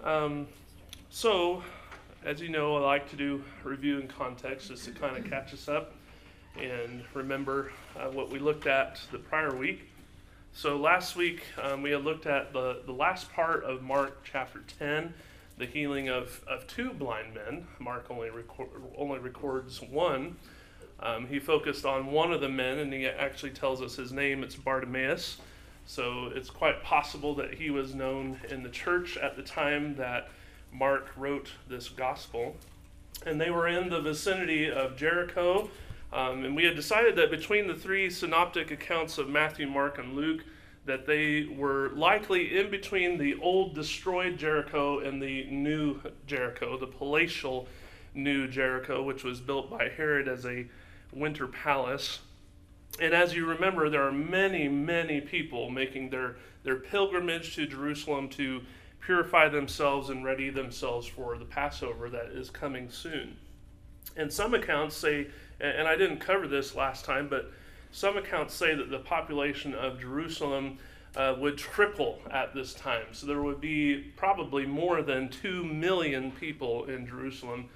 Um, so, as you know, I like to do review in context just to kind of catch us up and remember what we looked at the prior week. So last week we had looked at the last part of Mark chapter 10, the healing of two blind men. Mark only records one. He focused on one of the men, and he actually tells us his name. It's Bartimaeus. So it's quite possible that he was known in the church at the time that Mark wrote this gospel. And they were in the vicinity of Jericho. And we had decided that between the three synoptic accounts of Matthew, Mark, and Luke, that they were likely in between the old destroyed Jericho and the new Jericho, the palatial new Jericho, which was built by Herod as a winter palace. And as you remember, there are many, many people making their pilgrimage to Jerusalem to purify themselves and ready themselves for the Passover that is coming soon. And some accounts say, and I didn't cover this last time, but some accounts say that the population of Jerusalem would triple at this time. So there would be probably more than 2 million people in Jerusalem.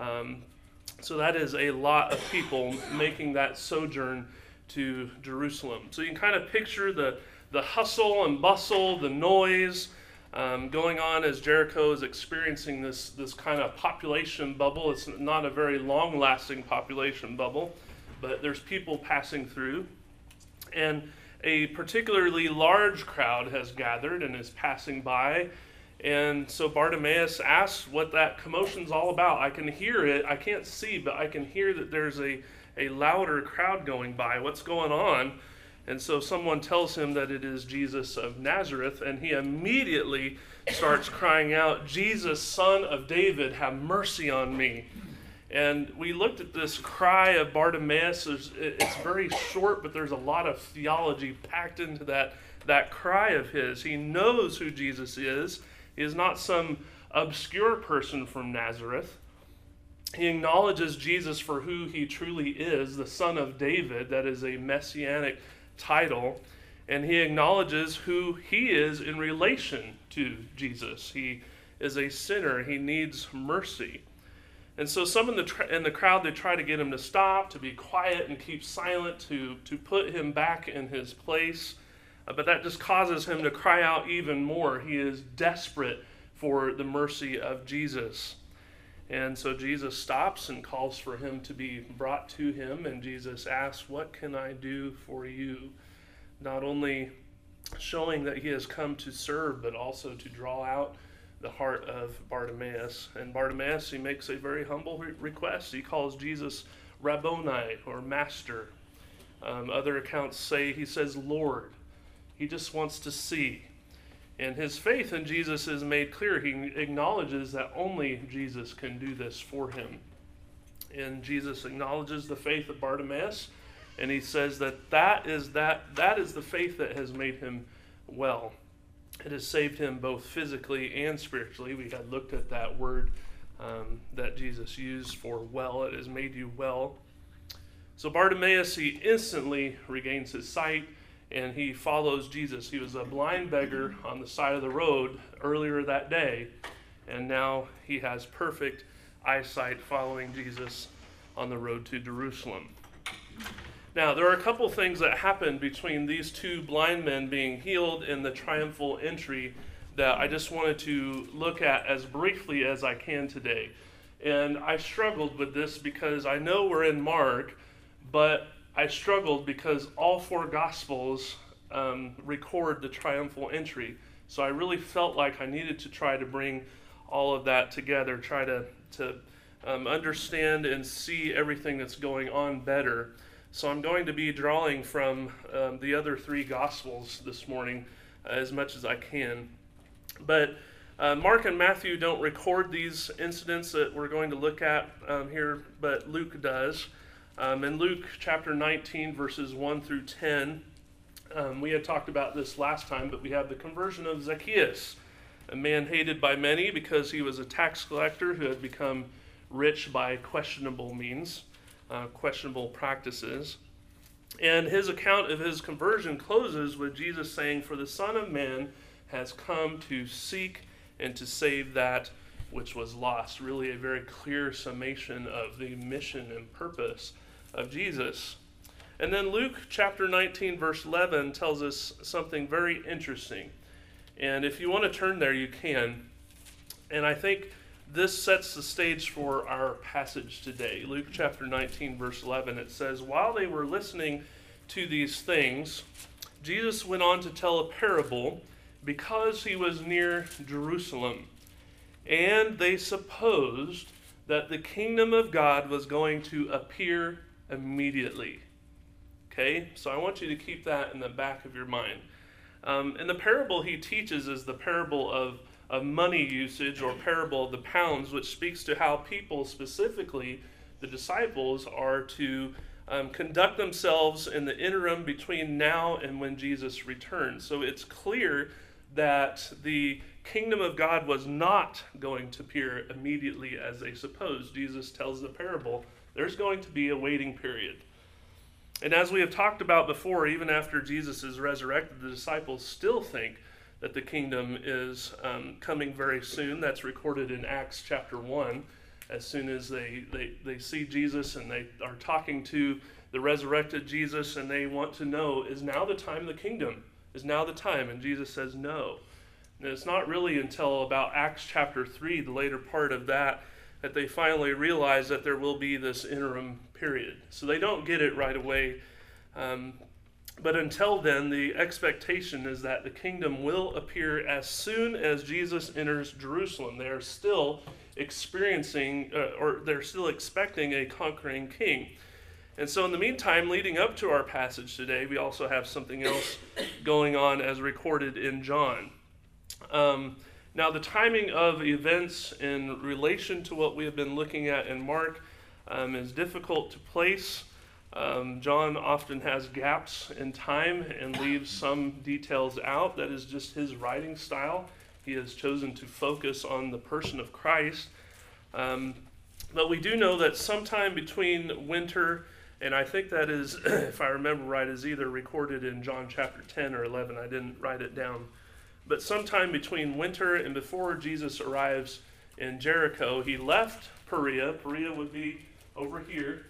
So that is a lot of people making that sojourn to Jerusalem. So you can kind of picture the hustle and bustle, the noise going on as Jericho is experiencing this kind of population bubble. It's not a very long-lasting population bubble, but there's people passing through. And a particularly large crowd has gathered and is passing by. And so Bartimaeus asks what that commotion's all about. I can hear it. I can't see, but I can hear that there's a louder crowd going by. What's going on? And so someone tells him that it is Jesus of Nazareth, and he immediately starts crying out, "Jesus, Son of David, have mercy on me." And we looked at this cry of Bartimaeus. It's very short, but there's a lot of theology packed into that cry of his. He knows who Jesus is. He is not some obscure person from Nazareth. He acknowledges Jesus for who he truly is, the Son of David. That is a messianic title. And he acknowledges who he is in relation to Jesus. He is a sinner. He needs mercy. And so some in the crowd, they try to get him to stop, to be quiet and keep silent, to put him back in his place. But that just causes him to cry out even more. He is desperate for the mercy of Jesus. And so Jesus stops and calls for him to be brought to him. And Jesus asks, "What can I do for you?" Not only showing that he has come to serve, but also to draw out the heart of Bartimaeus. And Bartimaeus, he makes a very humble request. He calls Jesus Rabboni, or Master. Other accounts say he says Lord. He just wants to see. And his faith in Jesus is made clear. He acknowledges that only Jesus can do this for him. And Jesus acknowledges the faith of Bartimaeus, and he says that is the faith that has made him well. It has saved him both physically and spiritually. We had looked at that word that Jesus used for well. It has made you well. So Bartimaeus, he instantly regains his sight, and he follows Jesus. He was a blind beggar on the side of the road earlier that day, and now he has perfect eyesight following Jesus on the road to Jerusalem. Now, there are a couple things that happened between these two blind men being healed and the triumphal entry that I just wanted to look at as briefly as I can today. And I struggled with this because I know we're in Mark, but I struggled because all four Gospels record the triumphal entry. So I really felt like I needed to try to bring all of that together, try to understand and see everything that's going on better. So I'm going to be drawing from the other three Gospels this morning as much as I can. But Mark and Matthew don't record these incidents that we're going to look at here, but Luke does. In Luke chapter 19, verses 1 through 10, we had talked about this last time, but we have the conversion of Zacchaeus, a man hated by many because he was a tax collector who had become rich by questionable means, questionable practices. And his account of his conversion closes with Jesus saying, "For the Son of Man has come to seek and to save that which was lost. Really a very clear summation of the mission and purpose of Jesus. And then Luke chapter 19, verse 11 tells us something very interesting. And if you want to turn there, you can. And I think this sets the stage for our passage today. Luke chapter 19, verse 11, it says, "While they were listening to these things, Jesus went on to tell a parable because he was near Jerusalem. And they supposed that the kingdom of God was going to appear immediately." Okay, so I want you to keep that in the back of your mind. And the parable he teaches is the parable of money usage, or parable of the pounds, which speaks to how people, specifically the disciples, are to conduct themselves in the interim between now and when Jesus returns. So it's clear that the kingdom of God was not going to appear immediately as they supposed. Jesus tells the parable, there's going to be a waiting period. And as we have talked about before, even after Jesus is resurrected, the disciples still think that the kingdom is coming very soon. That's recorded in Acts chapter 1. As soon as they see Jesus and they are talking to the resurrected Jesus, and they want to know, is now the time of the kingdom? Is now the time? And Jesus says no. And it's not really until about Acts chapter 3, the later part of that they finally realize that there will be this interim period. So they don't get it right away. But until then, the expectation is that the kingdom will appear as soon as Jesus enters Jerusalem. They are still experiencing, or they're still expecting a conquering king. And so in the meantime, leading up to our passage today, we also have something else going on as recorded in John. Now, the timing of events in relation to what we have been looking at in Mark is difficult to place. John often has gaps in time and leaves some details out. That is just his writing style. He has chosen to focus on the person of Christ. But we do know that sometime between winter, and I think that is, if I remember right, is either recorded in John chapter 10 or 11. I didn't write it down. But sometime between winter and before Jesus arrives in Jericho, he left Perea. Perea would be over here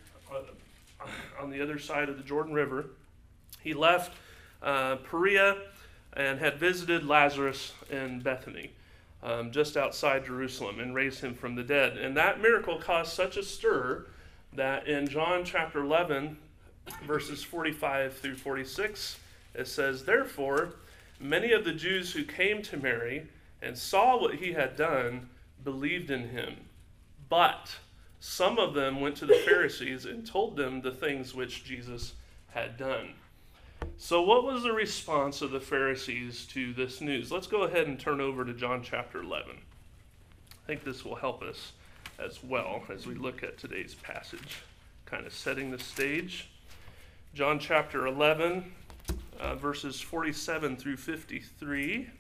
on the other side of the Jordan River. He left Perea and had visited Lazarus in Bethany, just outside Jerusalem, and raised him from the dead. And that miracle caused such a stir that in John chapter 11, verses 45 through 46, it says, "Therefore, many of the Jews who came to Mary and saw what he had done believed in him. But some of them went to the Pharisees and told them the things which Jesus had done." So what was the response of the Pharisees to this news? Let's go ahead and turn over to John chapter 11. I think this will help us as well as we look at today's passage, kind of setting the stage. John chapter 11, verses 47 through 53.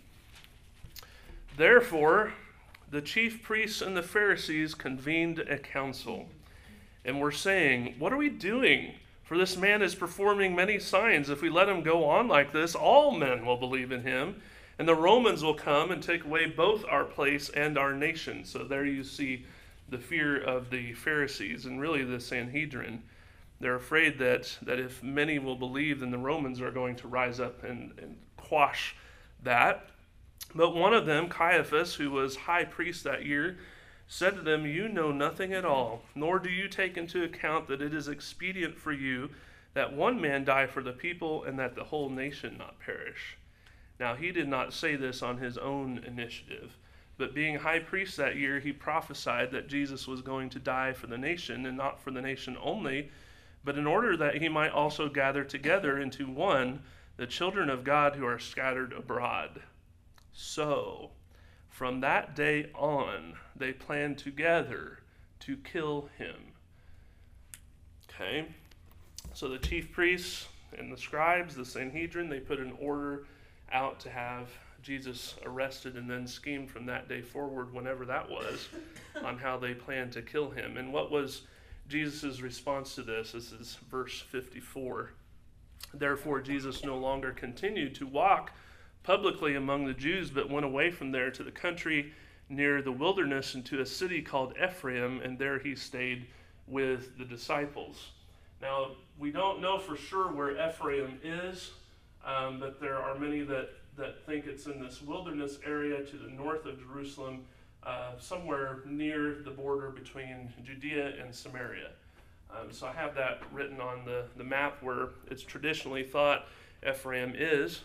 "Therefore, the chief priests and the Pharisees convened a council, and were saying, 'What are we doing? For this man is performing many signs. If we let him go on like this, all men will believe in him, and the Romans will come and take away both our place and our nation.'" So there you see the fear of the Pharisees and really the Sanhedrin. They're afraid that if many will believe, then the Romans are going to rise up and quash that. But one of them, Caiaphas, who was high priest that year, said to them, "You know nothing at all, nor do you take into account that it is expedient for you that one man die for the people and that the whole nation not perish." Now he did not say this on his own initiative, but being high priest that year, he prophesied that Jesus was going to die for the nation, and not for the nation only, but in order that he might also gather together into one the children of God who are scattered abroad. So, from that day on, they planned together to kill him. Okay, so the chief priests and the scribes, the Sanhedrin, they put an order out to have Jesus arrested, and then schemed from that day forward, whenever that was, on how they planned to kill him. And what was Jesus' response to this? This is verse 54. "Therefore Jesus no longer continued to walk publicly among the Jews, but went away from there to the country near the wilderness into a city called Ephraim, and there he stayed with the disciples. Now, we don't know for sure where Ephraim is, but there are many that think it's in this wilderness area to the north of Jerusalem, somewhere near the border between Judea and Samaria. So I have that written on the map where it's traditionally thought Ephraim is.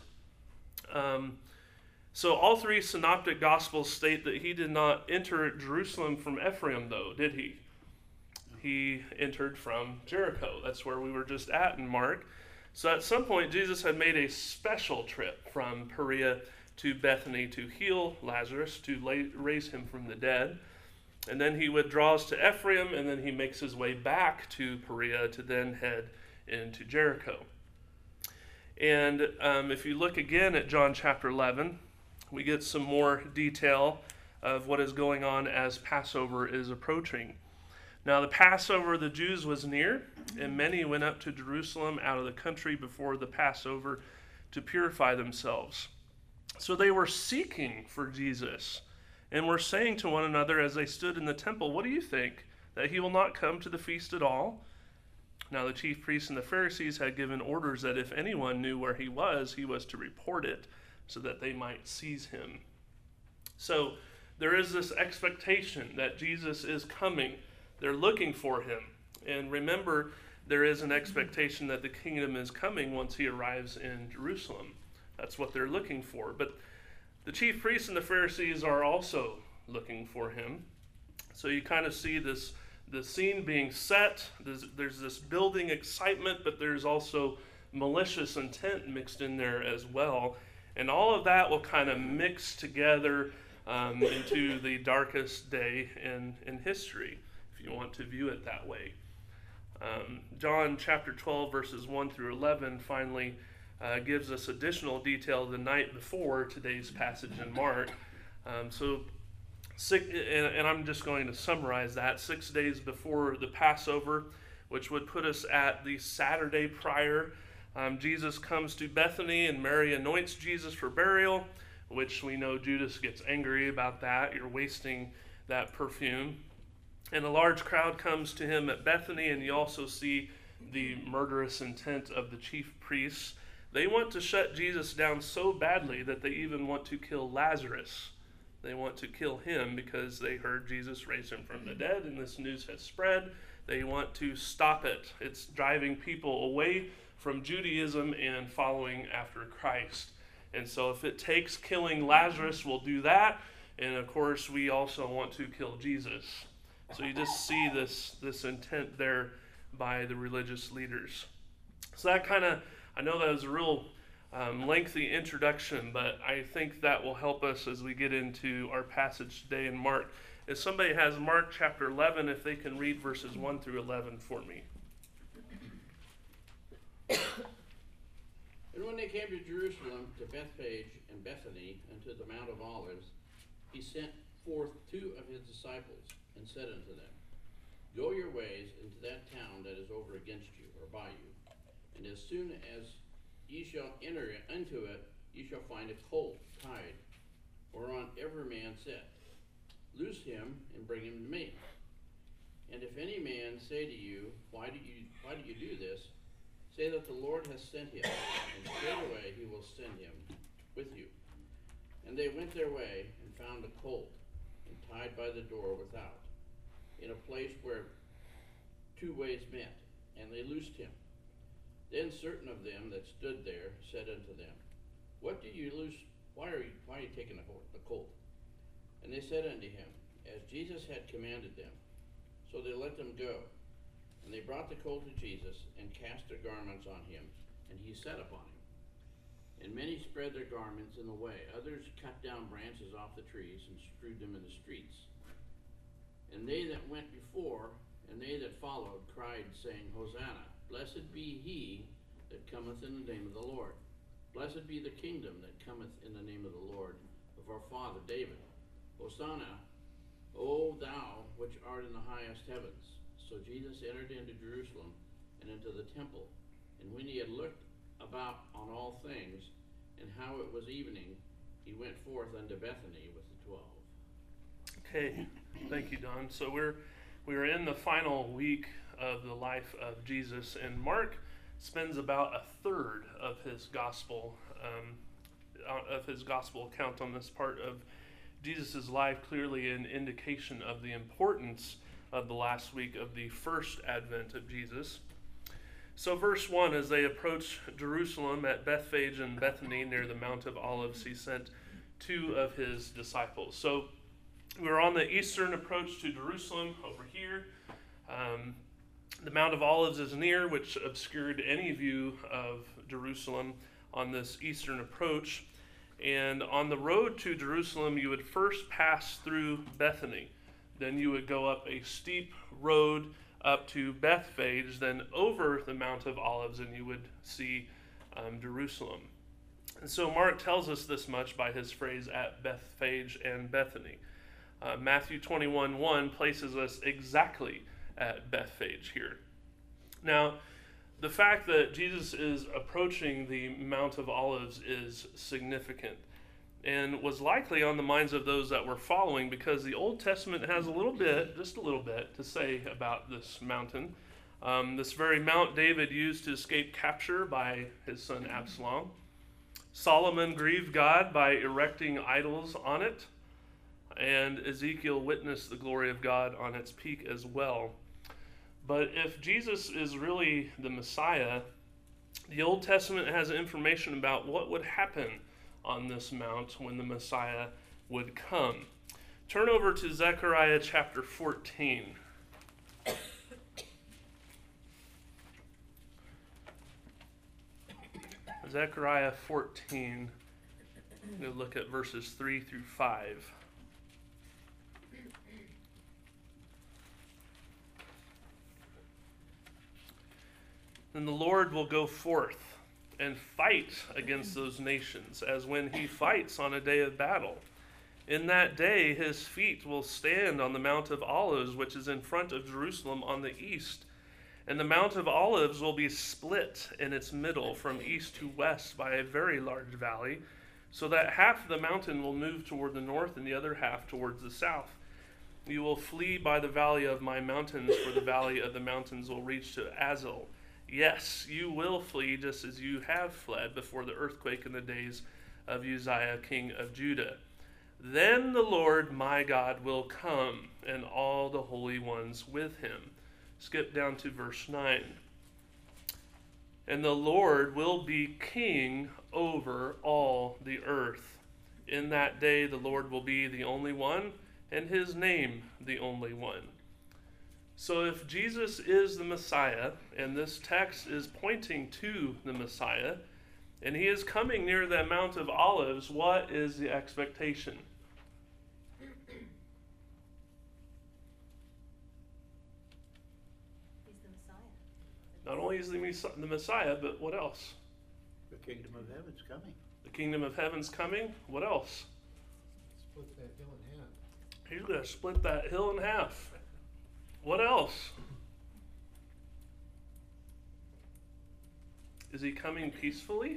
So all three synoptic gospels state that he did not enter Jerusalem from Ephraim, though, did he? He entered from Jericho. That's where we were just at in Mark. So at some point, Jesus had made a special trip from Perea to Bethany to heal Lazarus, to raise him from the dead. And then he withdraws to Ephraim, and then he makes his way back to Perea to then head into Jericho. And if you look again at John chapter 11, we get some more detail of what is going on as Passover is approaching. Now the Passover of the Jews was near, and many went up to Jerusalem out of the country before the Passover to purify themselves. So they were seeking for Jesus, and were saying to one another as they stood in the temple, "What do you think, that he will not come to the feast at all?" Now the chief priests and the Pharisees had given orders that if anyone knew where he was to report it, so that they might seize him. So there is this expectation that Jesus is coming. They're looking for him. And remember, there is an expectation that the kingdom is coming once he arrives in Jerusalem. That's what they're looking for. But the chief priests and the Pharisees are also looking for him. So you kind of see the scene being set. There's this building excitement, but there's also malicious intent mixed in there as well. And all of that will kind of mix together into the darkest day in history, if you want to view it that way. John chapter 12, verses 1 through 11, finally gives us additional detail the night before today's passage in Mark. And I'm just going to summarize that. 6 days before the Passover, which would put us at the Saturday prior, Jesus comes to Bethany, and Mary anoints Jesus for burial, which we know Judas gets angry about that. You're wasting that perfume. And a large crowd comes to him at Bethany, and you also see the murderous intent of the chief priests. They want to shut Jesus down so badly that they even want to kill Lazarus. They want to kill him because they heard Jesus raise him from the dead, and this news has spread. They want to stop it. It's driving people away from Judaism and following after Christ. And so if it takes killing Lazarus, we'll do that. And of course, we also want to kill Jesus. So you just see this intent there by the religious leaders. So that I know that was a real lengthy introduction, but I think that will help us as we get into our passage today in Mark. If somebody has Mark chapter 11, if they can read verses 1 through 11 for me. And when they came to Jerusalem, to Bethphage and Bethany, and to the Mount of Olives, he sent forth 2 of his disciples, and said unto them, Go your ways into that town that is over against you, or by you, and as soon as ye shall enter into it, ye shall find a colt tied, whereon every man sat. Loose him, and bring him to me. And if any man say to you, Why do you do this? Say that the Lord has sent him, and straightway he will send him with you. And they went their way, and found a colt, and tied by the door without, in a place where 2 ways met, and they loosed him. Then certain of them that stood there said unto them, What do you loose? Why are you taking the colt? And they said unto him, As Jesus had commanded them. So they let them go. And they brought the colt to Jesus, and cast their garments on him, and he sat upon him. And many spread their garments in the way. Others cut down branches off the trees, and strewed them in the streets. And they that went before, and they that followed, cried, saying, Hosanna, blessed be he that cometh in the name of the Lord. Blessed be the kingdom that cometh in the name of the Lord, of our father David. Hosanna, O thou which art in the highest heavens. So Jesus entered into Jerusalem, and into the temple. And when he had looked about on all things, And how it was evening, he went forth unto Bethany with the 12. Okay, thank you, Don. So we're in the final week of the life of Jesus, and Mark spends about a third of his gospel account on this part of Jesus' life, clearly an indication of the importance of the last week of the first advent of Jesus. So verse 1, as they approach Jerusalem at Bethphage and Bethany near the Mount of Olives, he sent two of his disciples. So we're on the eastern approach to Jerusalem over here. The Mount of Olives is near, which obscured any view of Jerusalem on this eastern approach. And on the road to Jerusalem, you would first pass through Bethany. Then you would go up a steep road up to Bethphage, then over the Mount of Olives, and you would see Jerusalem. And so Mark tells us this much by his phrase, at Bethphage and Bethany. Matthew 21:1 places us exactly at Bethphage here. Now, the fact that Jesus is approaching the Mount of Olives is significant and was likely on the minds of those that were following, because the Old Testament has just a little bit to say about this mountain. This very mount David used to escape capture by his son Absalom. Solomon grieved God by erecting idols on it, and Ezekiel witnessed the glory of God on its peak as well. But if Jesus is really the Messiah, the Old Testament has information about what would happen on this mount when the Messiah would come. Turn over to Zechariah chapter 14. Zechariah 14. We'll look at verses 3 through 5. Then the Lord will go forth and fight against those nations, as when he fights on a day of battle. In that day his feet will stand on the Mount of Olives, which is in front of Jerusalem on the east. And the Mount of Olives will be split in its middle from east to west by a very large valley, so that half of the mountain will move toward the north and the other half towards the south. You will flee by the valley of my mountains, for the valley of the mountains will reach to Azal. Yes, you will flee just as you have fled before the earthquake in the days of Uzziah, king of Judah. Then the Lord my God will come, and all the holy ones with him. Skip down to verse 9. And the Lord will be king over all the earth. In that day the Lord will be the only one, and his name the only one. So if Jesus is the Messiah, and this text is pointing to the Messiah, and he is coming near the Mount of Olives, what is the expectation? He's the Messiah. Not only is the Messiah, but what else? The kingdom of heaven's coming. The kingdom of heaven's coming. What else? Split that hill in half. He's going to split that hill in half. What else? Is he coming peacefully?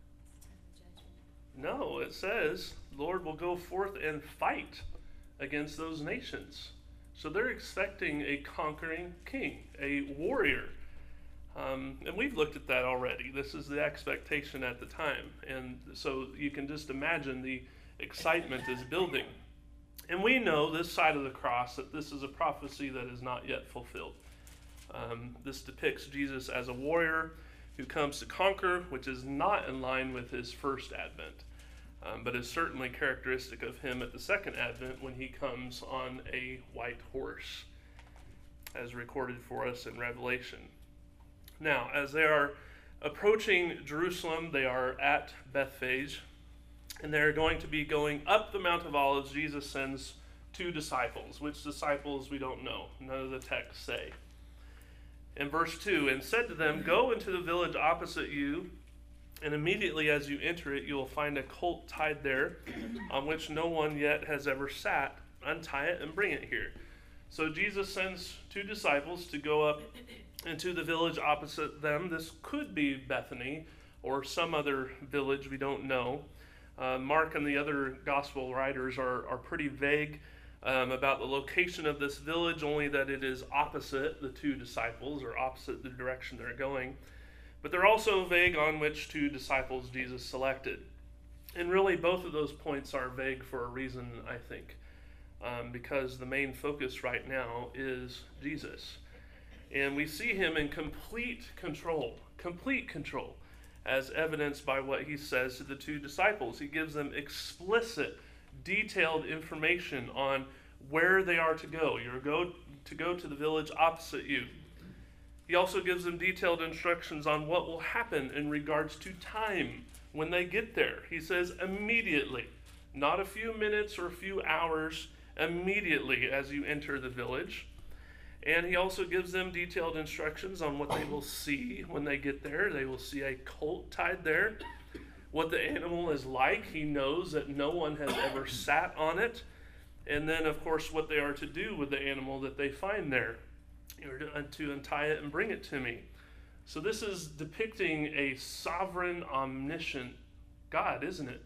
No, it says the Lord will go forth and fight against those nations. So they're expecting a conquering king, a warrior. And we've looked at that already. This is the expectation at the time. And so you can just imagine the excitement is building. And we know this side of the cross that this is a prophecy that is not yet fulfilled. This depicts Jesus as a warrior who comes to conquer, which is not in line with his first advent, but is certainly characteristic of him at the second advent when he comes on a white horse, as recorded for us in Revelation. Now, as they are approaching Jerusalem, they are at Bethphage, and they're going to be going up the Mount of Olives. Jesus sends two disciples. Which disciples, we don't know. None of the texts say. In verse 2, and said to them, go into the village opposite you, and immediately as you enter it, you will find a colt tied there, on which no one yet has ever sat. Untie it and bring it here. So Jesus sends two disciples to go up into the village opposite them. This could be Bethany, or some other village, we don't know. Mark and the other gospel writers are pretty vague about the location of this village, only that it is opposite the two disciples, or opposite the direction they're going. But they're also vague on which two disciples Jesus selected. And really, both of those points are vague for a reason, I think, because the main focus right now is Jesus. And we see him in complete control, as evidenced by what he says to the two disciples. He gives them explicit, detailed information on where they are to go. You're to go to the village opposite you. He also gives them detailed instructions on what will happen in regards to time when they get there. He says immediately, not a few minutes or a few hours, immediately as you enter the village. And he also gives them detailed instructions on what they will see when they get there. They will see a colt tied there. What the animal is like, he knows that no one has ever sat on it. And then, of course, what they are to do with the animal that they find there. You're to untie it and bring it to me. So this is depicting a sovereign, omniscient God, isn't it?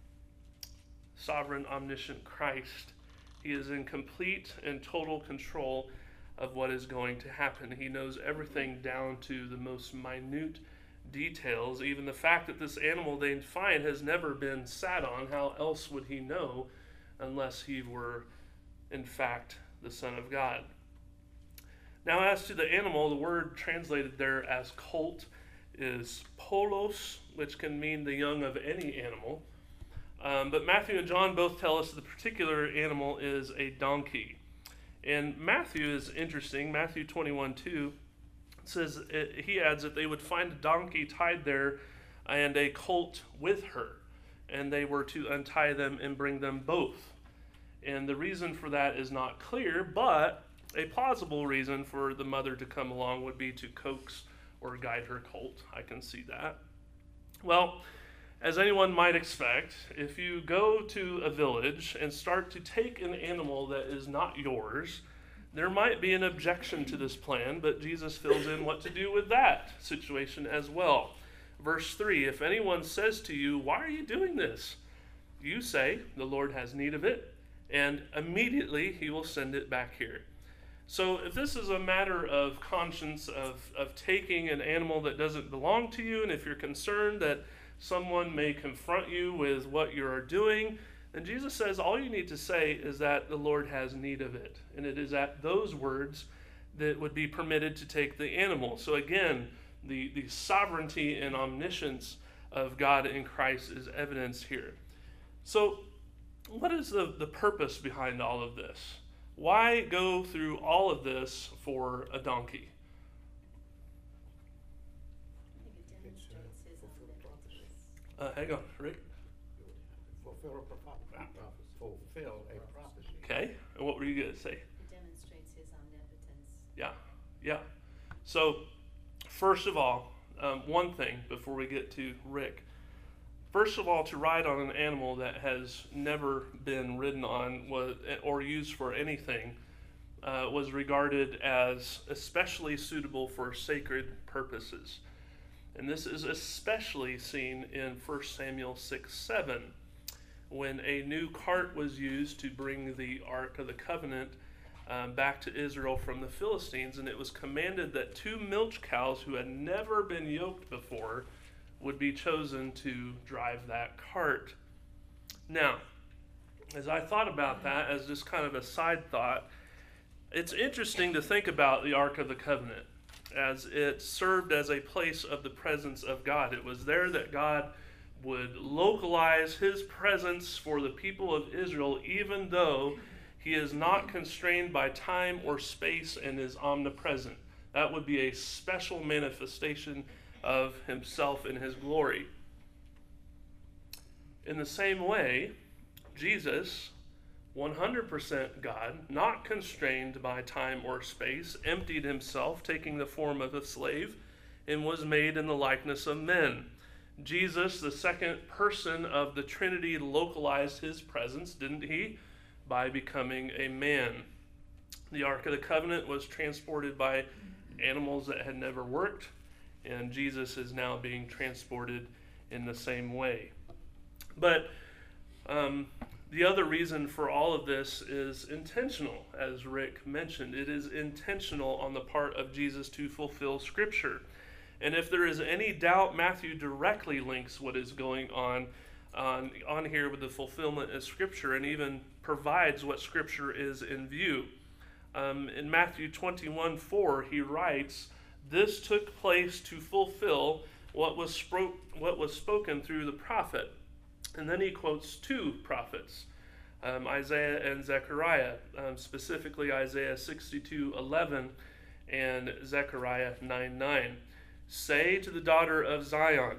Sovereign, omniscient Christ. He is in complete and total control of what is going to happen. He knows everything down to the most minute details. Even the fact that this animal they find has never been sat on, how else would he know unless he were, in fact, the Son of God? Now, as to the animal, the word translated there as colt is polos, which can mean the young of any animal. But Matthew and John both tell us the particular animal is a donkey. And Matthew is interesting. Matthew 21:2 says, he adds that they would find a donkey tied there and a colt with her, and they were to untie them and bring them both. And the reason for that is not clear, but a plausible reason for the mother to come along would be to coax or guide her colt. I can see that. Well, as anyone might expect, if you go to a village and start to take an animal that is not yours, there might be an objection to this plan, but Jesus fills in what to do with that situation as well. Verse 3, if anyone says to you, "Why are you doing this?" you say, "The Lord has need of it," and immediately he will send it back here. So if this is a matter of conscience, of taking an animal that doesn't belong to you, and if you're concerned that someone may confront you with what you are doing, then Jesus says all you need to say is that the Lord has need of it. And it is at those words that would be permitted to take the animal. So again, the sovereignty and omniscience of God in Christ is evidenced here. So what is the purpose behind all of this? Why go through all of this for a donkey? I think it demonstrates his omnipotence. Hang on, Rick. Fulfill a prophecy. Okay, and what were you going to say? It demonstrates his omnipotence. Yeah. So, first of all, one thing before we get to Rick. First of all, to ride on an animal that has never been ridden on or used for anything was regarded as especially suitable for sacred purposes. And this is especially seen in 1 Samuel 6:7, when a new cart was used to bring the Ark of the Covenant back to Israel from the Philistines, and it was commanded that 2 milch cows who had never been yoked before would be chosen to drive that cart. Now, as I thought about that as just kind of a side thought, it's interesting to think about the Ark of the Covenant, as it served as a place of the presence of God. It was there that God would localize his presence for the people of Israel, even though he is not constrained by time or space and is omnipresent. That would be a special manifestation of himself in his glory. In the same way, Jesus, 100% God, not constrained by time or space, emptied himself, taking the form of a slave, and was made in the likeness of men. Jesus, the second person of the Trinity, localized his presence, didn't he? By becoming a man. The Ark of the Covenant was transported by animals that had never worked, and Jesus is now being transported in the same way. But the other reason for all of this is intentional, as Rick mentioned. It is intentional on the part of Jesus to fulfill Scripture. And if there is any doubt, Matthew directly links what is going on here with the fulfillment of Scripture, and even provides what Scripture is in view. In Matthew 21:4, he writes, "This took place to fulfill what was spoken through the prophet." And then he quotes two prophets, Isaiah and Zechariah, specifically Isaiah 62:11 and Zechariah 9:9. "Say to the daughter of Zion,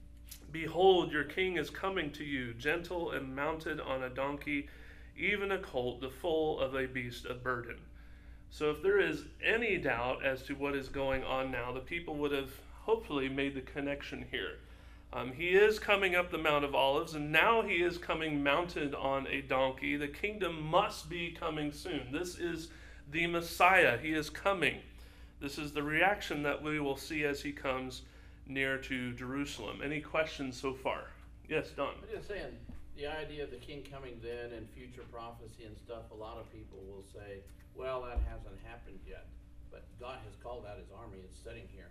behold, your king is coming to you, gentle and mounted on a donkey, even a colt, the foal of a beast of burden." So if there is any doubt as to what is going on now, the people would have hopefully made the connection here. He is coming up the Mount of Olives, and now he is coming mounted on a donkey. The kingdom must be coming soon. This is the Messiah. He is coming. This is the reaction that we will see as he comes near to Jerusalem. Any questions so far? Yes, Don. I'm just saying, the idea of the king coming then and future prophecy and stuff, a lot of people will say, well, that hasn't happened yet. But God has called out his army. It's sitting here.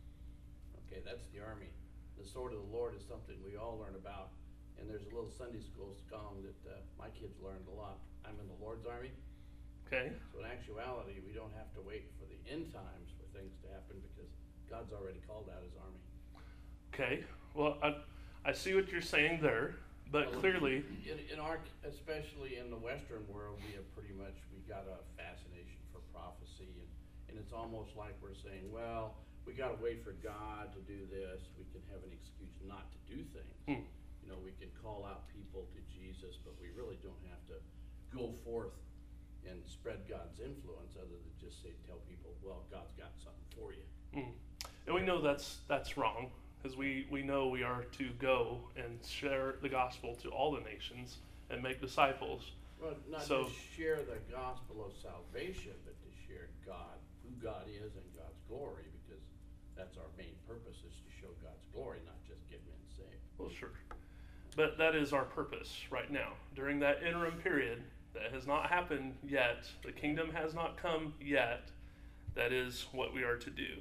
Okay, that's the army. The sword of the Lord is something we all learn about. And there's a little Sunday school song that my kids learned a lot. I'm in the Lord's army. Okay. So in actuality, we don't have to wait for the end times for things to happen, because God's already called out his army. Okay. Well, I see what you're saying there, but Well, clearly, in our, especially in the Western world, we got a fascination for prophecy, and it's almost like we're saying, well, we gotta wait for God to do this. We can have an excuse not to do things. You know, we can call out people to Jesus, but we really don't have to go forth and spread God's influence, other than just tell people, well, God's got something for you. and we know that's wrong, because we know we are to go and share the gospel to all the nations and make disciples. Well, not So- to share the gospel of salvation, but to share God, who God is, and God's glory, because that's our main purpose, is to show God's glory, not just get men saved. Well, sure. But that is our purpose right now. During that interim period, that has not happened yet, the kingdom has not come yet, that is what we are to do.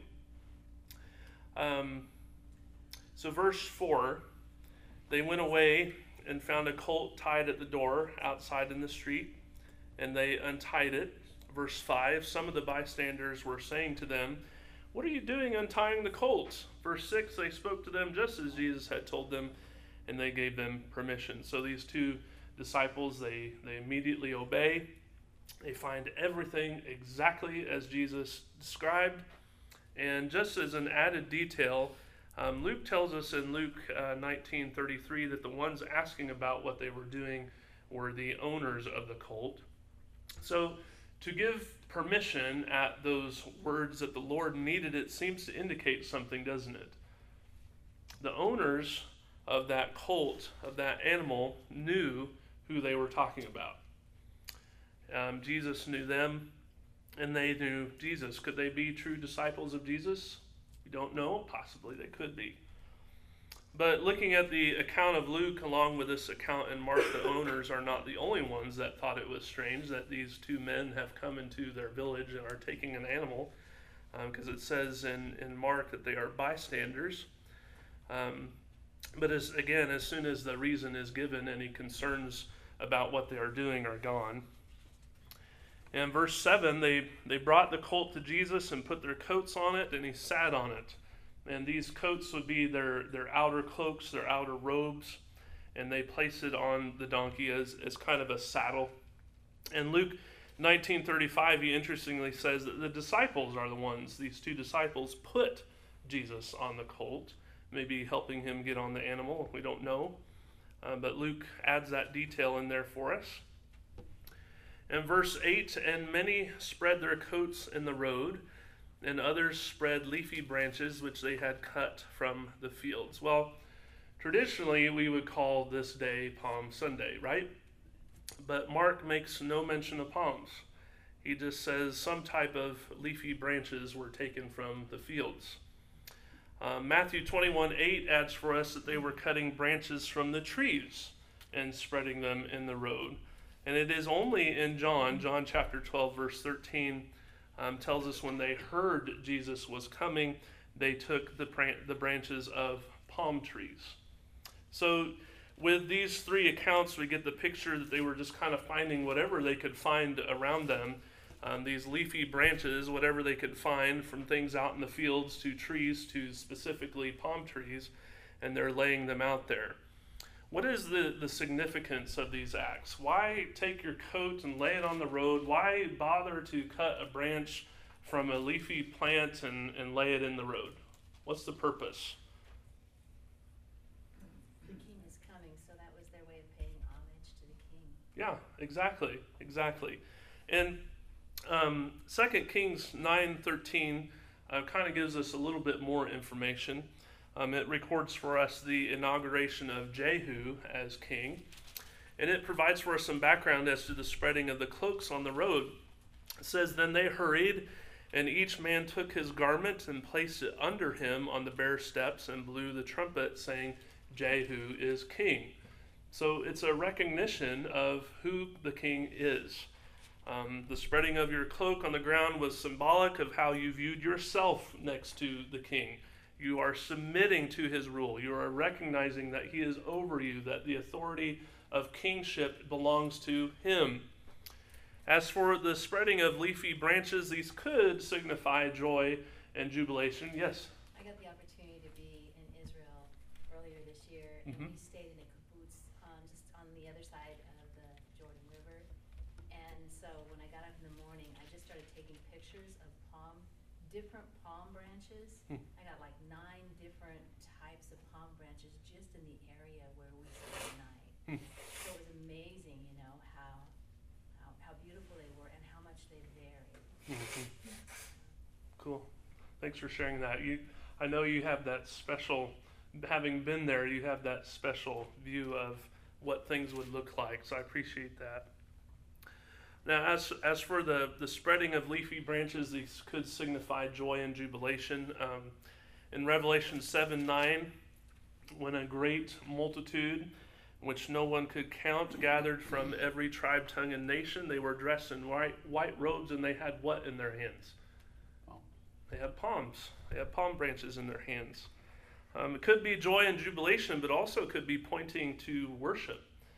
So verse 4, they went away and found a colt tied at the door outside in the street, and they untied it. Verse 5, some of the bystanders were saying to them, "What are you doing untying the colt?" Verse 6, they spoke to them just as Jesus had told them, and they gave them permission. So these two disciples, they immediately obey. They find everything exactly as Jesus described. And just as an added detail, Luke tells us in Luke 19:33 that the ones asking about what they were doing were the owners of the colt. So to give permission at those words that the Lord needed, it seems to indicate something, doesn't it? The owners of that colt, of that animal, knew who they were talking about. Jesus knew them, and they knew Jesus. Could they be true disciples of Jesus? We don't know. Possibly they could be. But looking at the account of Luke along with this account in Mark, the owners are not the only ones that thought it was strange that these two men have come into their village and are taking an animal, because it says in Mark that they are bystanders. But as soon as the reason is given, any concerns about what they are doing are gone. In verse 7, they brought the colt to Jesus and put their coats on it, and he sat on it. And these coats would be their outer cloaks, their outer robes, and they placed it on the donkey as kind of a saddle. In Luke 19:35, he interestingly says that the disciples are the ones, these two disciples, put Jesus on the colt, maybe helping him get on the animal. We don't know. But Luke adds that detail in there for us. In verse 8, and many spread their coats in the road, and others spread leafy branches which they had cut from the fields. Well, traditionally we would call this day Palm Sunday, right? But Mark makes no mention of palms. He just says some type of leafy branches were taken from the fields. Matthew 21:8 adds for us that they were cutting branches from the trees and spreading them in the road. And it is only in John chapter 12, verse 13, tells us when they heard Jesus was coming, they took the branches of palm trees. So with these three accounts, we get the picture that they were just kind of finding whatever they could find around them. These leafy branches, whatever they could find, from things out in the fields to trees to specifically palm trees, and they're laying them out there. What is the significance of these acts? Why take your coat and lay it on the road? Why bother to cut a branch from a leafy plant and lay it in the road? What's the purpose? The king is coming, so that was their way of paying homage to the king. Yeah, exactly. And 2 Kings 9:13 kind of gives us a little bit more information. It records for us the inauguration of Jehu as king, and it provides for us some background as to the spreading of the cloaks on the road. It says, "Then they hurried, and each man took his garment and placed it under him on the bare steps and blew the trumpet, saying, 'Jehu is king.'" So it's a recognition of who the king is. The spreading of your cloak on the ground was symbolic of how you viewed yourself next to the king. You are submitting to his rule. You are recognizing that he is over you, that the authority of kingship belongs to him. As for the spreading of leafy branches, these could signify joy and jubilation. Yes? I got the opportunity to be in Israel earlier this year, and we stayed in a kibbutz just on the other side of the Jordan River. And so when I got up in the morning, I just started taking pictures of different palm branches. I got like 9 different types of palm branches just in the area where we stayed the night. So it was amazing, how beautiful they were and how much they varied. Cool. Thanks for sharing that. I know you have that special, having been there, you have that special view of what things would look like. So I appreciate that. Now, as for the spreading of leafy branches, these could signify joy and jubilation. In Revelation 7:9, when a great multitude, which no one could count, gathered from every tribe, tongue, and nation, they were dressed in white robes, and they had what in their hands? They had palms. They had palm branches in their hands. It could be joy and jubilation, but also could be pointing to worship,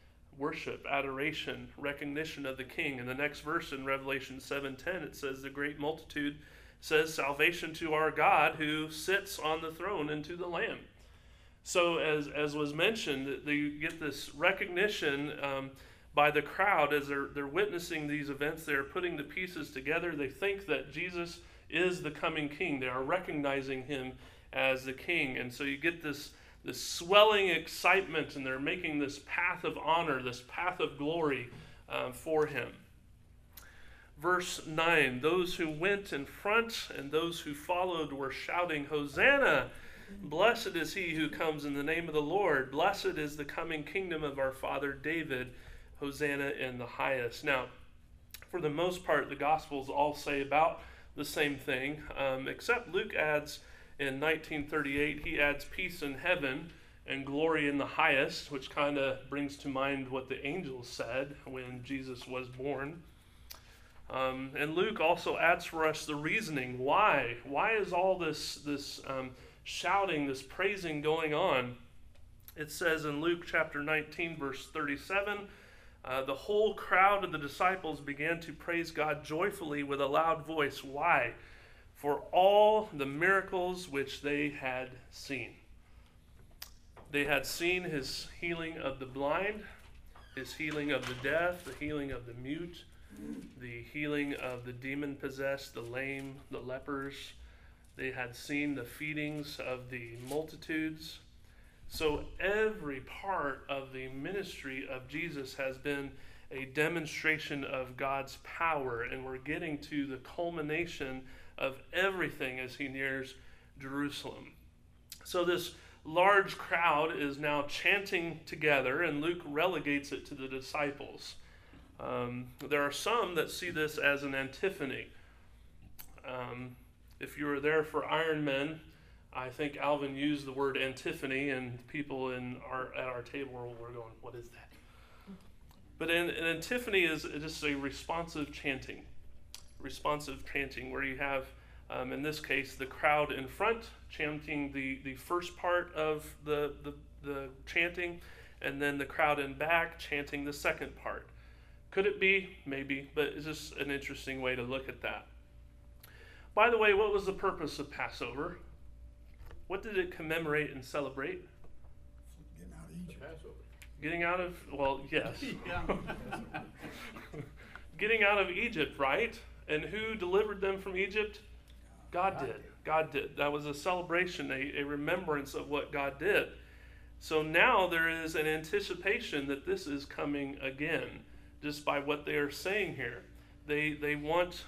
adoration, recognition of the king. In the next verse in Revelation 7:10, it says, "The great multitude says, 'Salvation to our God who sits on the throne and to the Lamb.'" So as was mentioned, you get this recognition by the crowd as they're witnessing these events. They're putting the pieces together. They think that Jesus is the coming king. They are recognizing him as the king. And so you get this swelling excitement, and they're making this path of honor, this path of glory for him. Verse 9, "Those who went in front and those who followed were shouting, 'Hosanna! Blessed is he who comes in the name of the Lord. Blessed is the coming kingdom of our father David. Hosanna in the highest.'" Now, for the most part, the Gospels all say about the same thing, except Luke adds in 1938, he adds peace in heaven and glory in the highest, which kind of brings to mind what the angels said when Jesus was born. And Luke also adds for us the reasoning. Why? Why is all this shouting, this praising going on? It says in Luke chapter 19, verse 37, "The whole crowd of the disciples began to praise God joyfully with a loud voice." Why? "For all the miracles which they had seen." They had seen his healing of the blind, his healing of the deaf, the healing of the mute, the healing of the demon-possessed, the lame, the lepers. They had seen the feedings of the multitudes. So every part of the ministry of Jesus has been a demonstration of God's power, and we're getting to the culmination of everything as he nears Jerusalem. So this large crowd is now chanting together, and Luke relegates it to the disciples. There are some that see this as an antiphony. If you were there for Iron Men, I think Alvin used the word antiphony, and people at our table were going, "What is that?" But an antiphony is just a responsive chanting where you have, in this case, the crowd in front chanting the first part of the chanting, and then the crowd in back chanting the second part. Could it be? Maybe, but it's just an interesting way to look at that. By the way, what was the purpose of Passover? What did it commemorate and celebrate? Getting out of Egypt. Passover. Getting out of, well, yes. Yeah. Getting out of Egypt, right? And who delivered them from Egypt? God did. God did. That was a celebration, a remembrance of what God did. So now there is an anticipation that this is coming again, just by what they are saying here. They want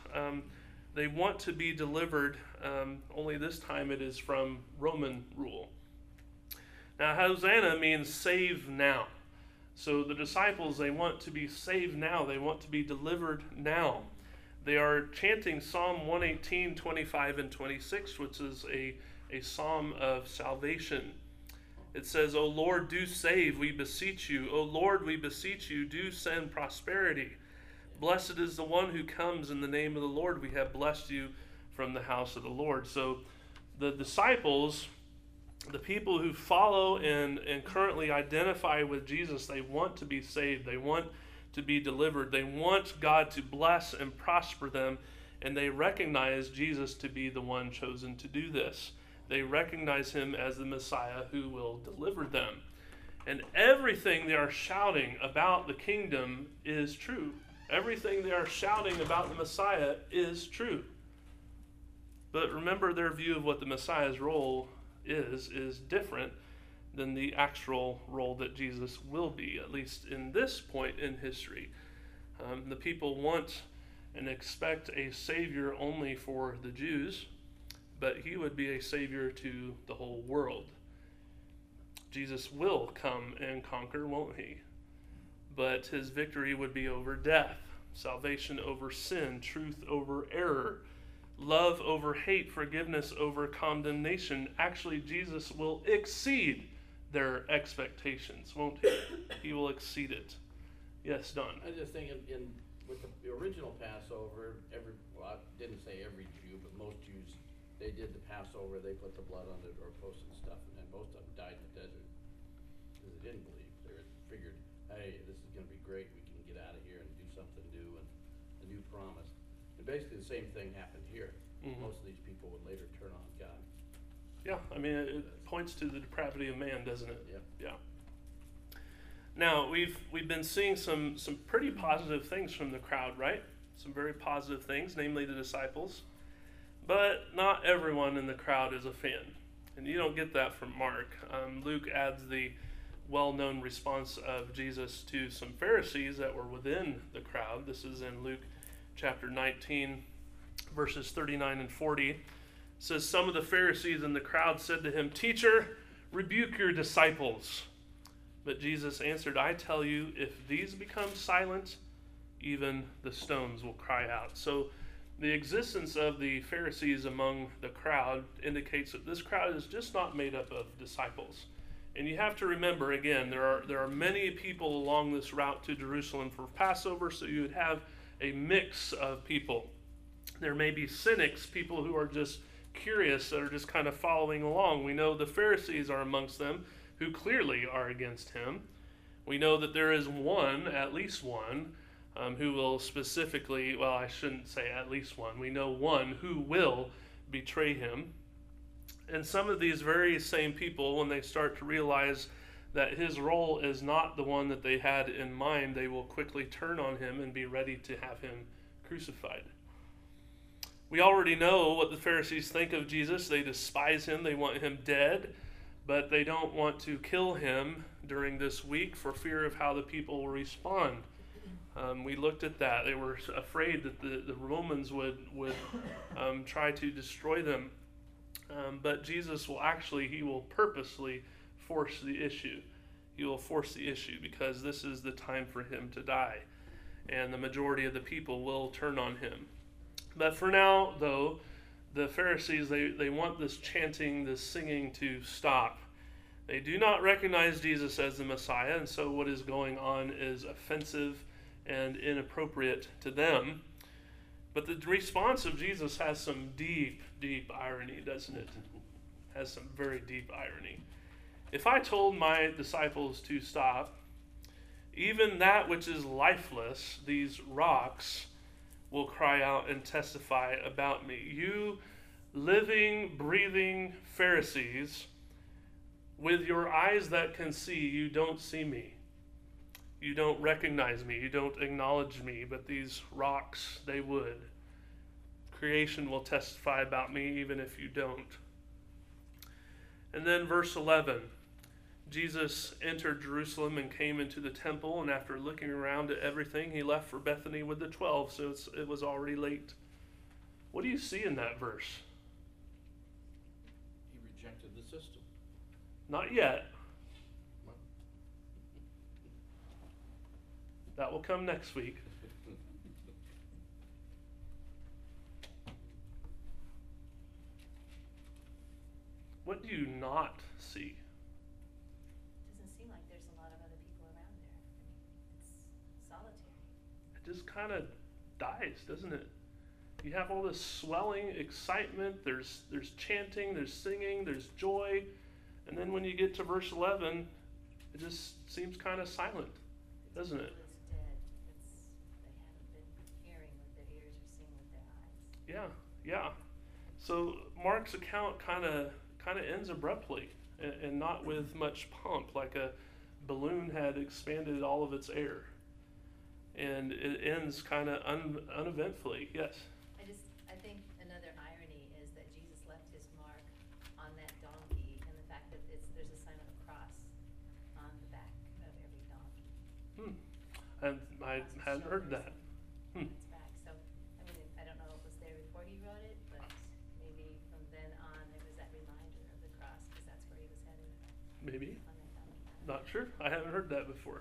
to be delivered. Only this time it is from Roman rule. Now, Hosanna means save now. So the disciples, they want to be saved now. They want to be delivered now. They are chanting Psalm 118, 25, and 26, which is a psalm of salvation. It says, "O Lord, do save, we beseech you. O Lord, we beseech you, do send prosperity. Blessed is the one who comes in the name of the Lord. We have blessed you from the house of the Lord." So the disciples, the people who follow and currently identify with Jesus, they want to be saved. They want to be delivered. They want God to bless and prosper them, and they recognize Jesus to be the one chosen to do this. They recognize him as the Messiah who will deliver them. And everything they are shouting about the kingdom is true. Everything they are shouting about the Messiah is true. But remember, their view of what the Messiah's role is different than the actual role that Jesus will be, at least in this point in history. The people want and expect a Savior only for the Jews, but he would be a Savior to the whole world. Jesus will come and conquer, won't he? But his victory would be over death, salvation over sin, truth over error, love over hate, forgiveness over condemnation. Actually, Jesus will exceed their expectations, won't he? He will exceed it. Yes, Don. I just think with the original Passover, I didn't say every Jew, but most Jews, they did the Passover, they put the blood on the doorposts and stuff, and then most of them died in the desert because they didn't believe. They figured, hey, this is going to be great, we can get out of here and do something new and a new promise. And basically the same thing happened here. Mm-hmm. Most of these people would later turn on God. Yeah, I mean, it points to the depravity of man, doesn't it? Yep. Yeah. Now, we've been seeing some pretty positive things from the crowd, right? Some very positive things, namely the disciples. But not everyone in the crowd is a fan. And you don't get that from Mark. Luke adds the well-known response of Jesus to some Pharisees that were within the crowd. This is in Luke chapter 19, verses 39 and 40. It says, "Some of the Pharisees in the crowd said to him, 'Teacher, rebuke your disciples.' But Jesus answered, 'I tell you, if these become silent, even the stones will cry out.'" So the existence of the Pharisees among the crowd indicates that this crowd is just not made up of disciples. And you have to remember, again, there are many people along this route to Jerusalem for Passover, so you would have a mix of people. There may be cynics, people who are just curious, that are just kind of following along. We know the Pharisees are amongst them, who clearly are against him. We know that there is one, at least one, who will specifically, well, I shouldn't say at least one. We know one who will betray him. And some of these very same people, when they start to realize that his role is not the one that they had in mind, they will quickly turn on him and be ready to have him crucified. We already know what the Pharisees think of Jesus. They despise him. They want him dead, but they don't want to kill him during this week for fear of how the people will respond. We looked at that. They were afraid that the Romans would try to destroy them. But Jesus he will purposely force the issue. He will force the issue because this is the time for him to die. And the majority of the people will turn on him. But for now, though, the Pharisees, they want this chanting, this singing to stop. They do not recognize Jesus as the Messiah, and so what is going on is offensive and inappropriate to them. But the response of Jesus has some deep, deep irony, doesn't it? Has some very deep irony. If I told my disciples to stop, even that which is lifeless, these rocks, will cry out and testify about me. You living, breathing Pharisees, with your eyes that can see, you don't see me. You don't recognize me. You don't acknowledge me, but these rocks, they would. Creation will testify about me even if you don't. And then verse 11. Jesus entered Jerusalem and came into the temple, and after looking around at everything, he left for Bethany with the 12, so it was already late. What do you see in that verse? He rejected the system. Not yet. That will come next week. What do you not see? Doesn't seem like there's a lot of other people around there. It's solitary. It just kind of dies, doesn't it? You have all this swelling excitement, there's chanting, there's singing, there's joy, and then when you get to verse 11, it just seems kind of silent, doesn't it? It's dead. They haven't been hearing with their ears or seeing with their eyes. Yeah. So Mark's account kind of ends abruptly and not with much pomp, like a balloon had expanded all of its air. And it ends kind of uneventfully. Yes? I think another irony is that Jesus left his mark on that donkey, and the fact that there's a sign of a cross on the back of every donkey. And I hadn't heard that. It's back. So, I mean, I don't know if it was there before he wrote it, but maybe from then on there was that reminder of the cross, because that's where he was headed Maybe. on that donkey. Not sure. I haven't heard that before.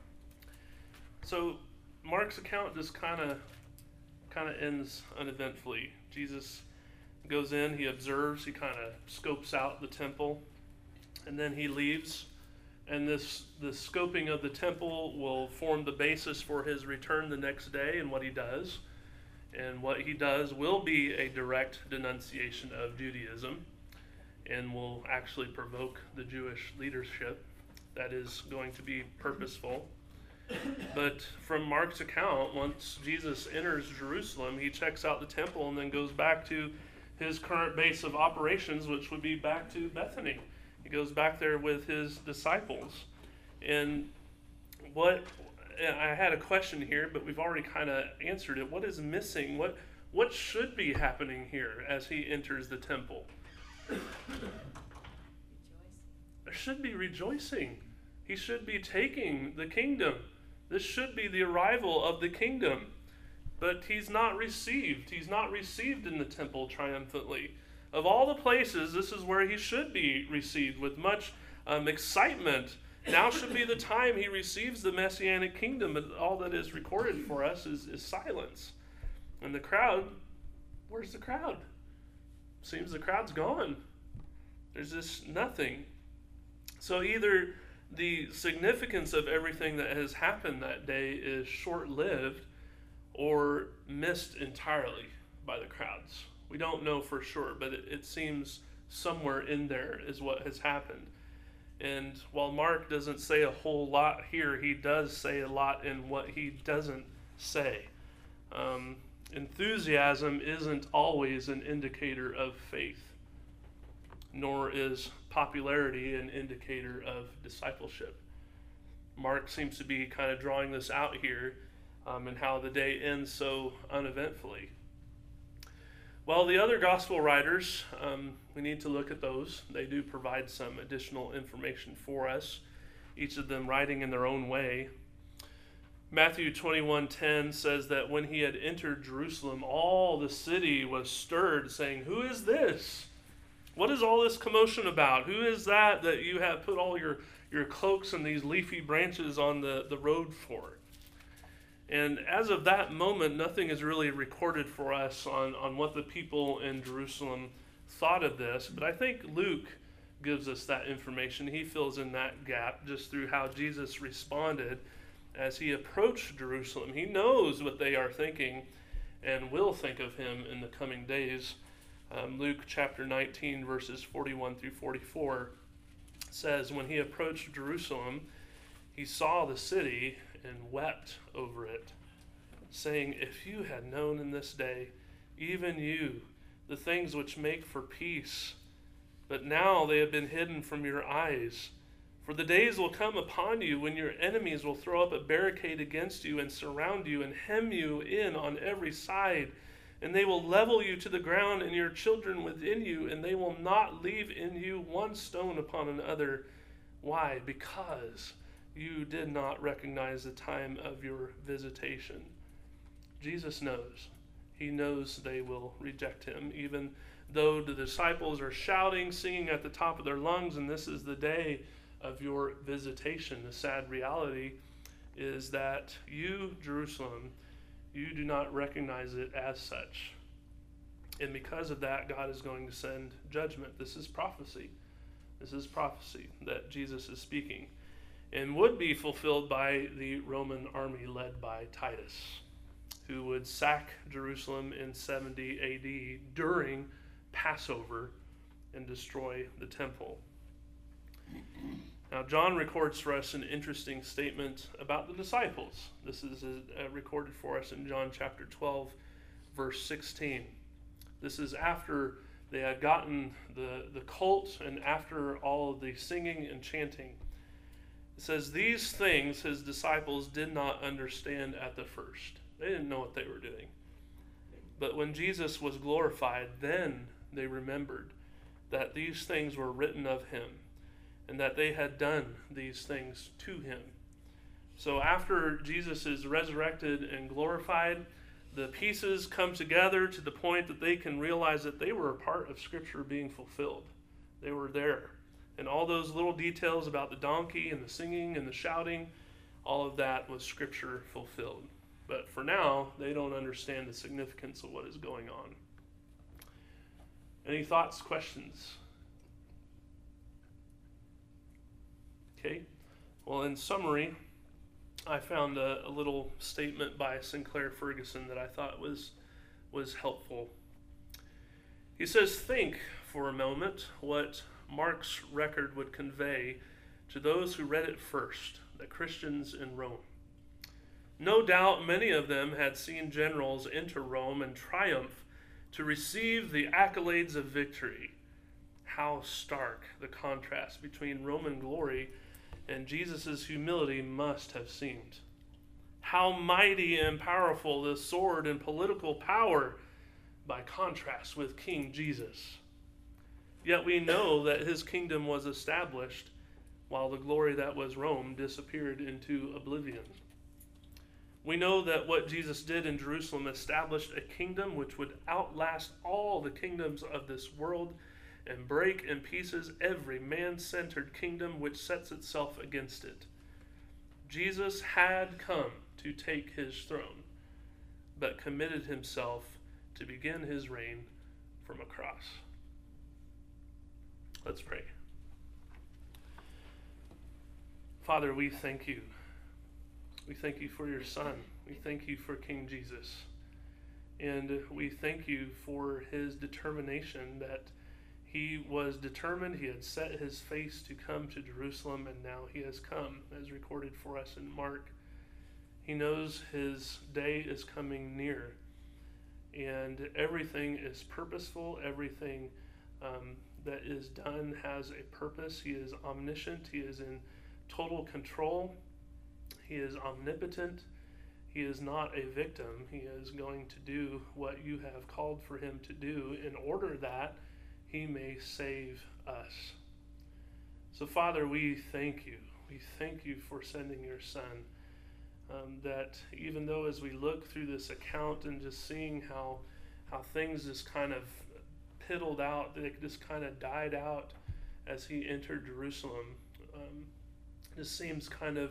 So Mark's account just kind of ends uneventfully. Jesus goes in, he observes, he kind of scopes out the temple, and then he leaves. And the scoping of the temple will form the basis for his return the next day and what he does. And what he does will be a direct denunciation of Judaism and will actually provoke the Jewish leadership. That is going to be purposeful. But from Mark's account, once Jesus enters Jerusalem, he checks out the temple and then goes back to his current base of operations, which would be back to Bethany. He goes back there with his disciples. And I had a question here, but we've already kind of answered it. What is missing? What should be happening here as he enters the temple? Rejoice. There should be rejoicing. He should be taking the kingdom. This should be the arrival of the kingdom. But he's not received. He's not received in the temple triumphantly. Of all the places, this is where he should be received with much excitement. Now should be the time he receives the Messianic kingdom, but all that is recorded for us is silence. And the crowd, where's the crowd? Seems the crowd's gone. There's just nothing. So either the significance of everything that has happened that day is short-lived or missed entirely by the crowds. We don't know for sure, but it seems somewhere in there is what has happened. And while Mark doesn't say a whole lot here, he does say a lot in what he doesn't say. Enthusiasm isn't always an indicator of faith, nor is popularity an indicator of discipleship. Mark seems to be kind of drawing this out here and how the day ends so uneventfully. Well, the other gospel writers, we need to look at those. They do provide some additional information for us, each of them writing in their own way. Matthew 21:10 says that when he had entered Jerusalem, all the city was stirred, saying, "Who is this? What is all this commotion about? Who is that you have put all your cloaks and these leafy branches on the road for?" And as of that moment, nothing is really recorded for us on what the people in Jerusalem thought of this. But I think Luke gives us that information. He fills in that gap just through how Jesus responded as he approached Jerusalem. He knows what they are thinking and will think of him in the coming days. Luke chapter 19, verses 41 through 44 says, when he approached Jerusalem, he saw the city and wept over it, saying, if you had known in this day, even you, the things which make for peace, but now they have been hidden from your eyes. For the days will come upon you when your enemies will throw up a barricade against you and surround you and hem you in on every side. And they will level you to the ground and your children within you, and they will not leave in you one stone upon another. Why? Because you did not recognize the time of your visitation. Jesus knows. He knows they will reject him, even though the disciples are shouting, singing at the top of their lungs, and this is the day of your visitation. The sad reality is that you, Jerusalem, you do not recognize it as such. And because of that, God is going to send judgment. This is prophecy. This is prophecy that Jesus is speaking, and would be fulfilled by the Roman army led by Titus, who would sack Jerusalem in 70 AD during Passover and destroy the temple. Now, John records for us an interesting statement about the disciples. This is recorded for us in John chapter 12, verse 16. This is after they had gotten the colt and after all of the singing and chanting. It says, these things his disciples did not understand at the first. They didn't know what they were doing. But when Jesus was glorified, then they remembered that these things were written of him, and that they had done these things to him. So after Jesus is resurrected and glorified, the pieces come together to the point that they can realize that they were a part of Scripture being fulfilled. They were there. And all those little details about the donkey and the singing and the shouting, all of that was Scripture fulfilled. But for now, they don't understand the significance of what is going on. Any thoughts, questions? Okay. Well, in summary, I found a little statement by Sinclair Ferguson that I thought was helpful. He says, think for a moment what Mark's record would convey to those who read it first, the Christians in Rome. No doubt many of them had seen generals enter Rome and triumph to receive the accolades of victory. How stark the contrast between Roman glory and Jesus' humility must have seemed. How mighty and powerful the sword and political power by contrast with King Jesus. Yet we know that his kingdom was established while the glory that was Rome disappeared into oblivion. We know that what Jesus did in Jerusalem established a kingdom which would outlast all the kingdoms of this world and break in pieces every man-centered kingdom which sets itself against it. Jesus had come to take his throne, but committed himself to begin his reign from a cross. Let's pray. Father, we thank you. We thank you for your Son. We thank you for King Jesus. And we thank you for his determination that he was determined, he had set his face to come to Jerusalem, and now he has come, as recorded for us in Mark. He knows his day is coming near, and everything is purposeful, everything that is done has a purpose. He is omniscient, he is in total control, he is omnipotent, he is not a victim. He is going to do what you have called for him to do in order that he may save us. So, Father, we thank you. We thank you for sending your Son. That even though as we look through this account and just seeing how things just kind of piddled out, they just kind of died out as he entered Jerusalem, just seems kind of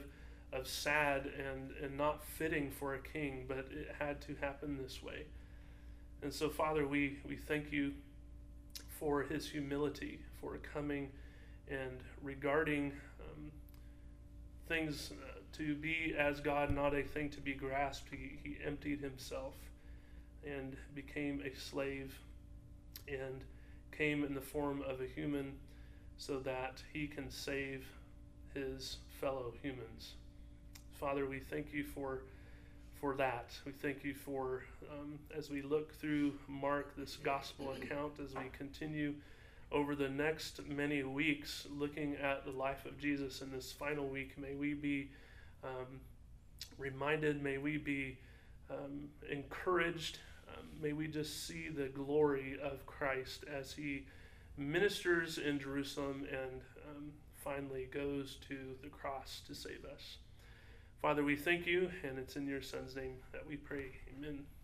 of sad and not fitting for a king, but it had to happen this way. And so, Father, we thank you for his humility, for coming and regarding things to be as God, not a thing to be grasped. He emptied himself and became a slave and came in the form of a human so that he can save his fellow humans. Father, we thank you for that. We thank you for, as we look through Mark, this gospel account, as we continue over the next many weeks looking at the life of Jesus in this final week, may we be reminded, may we be encouraged, may we just see the glory of Christ as he ministers in Jerusalem and finally goes to the cross to save us. Father, we thank you, and it's in your Son's name that we pray. Amen.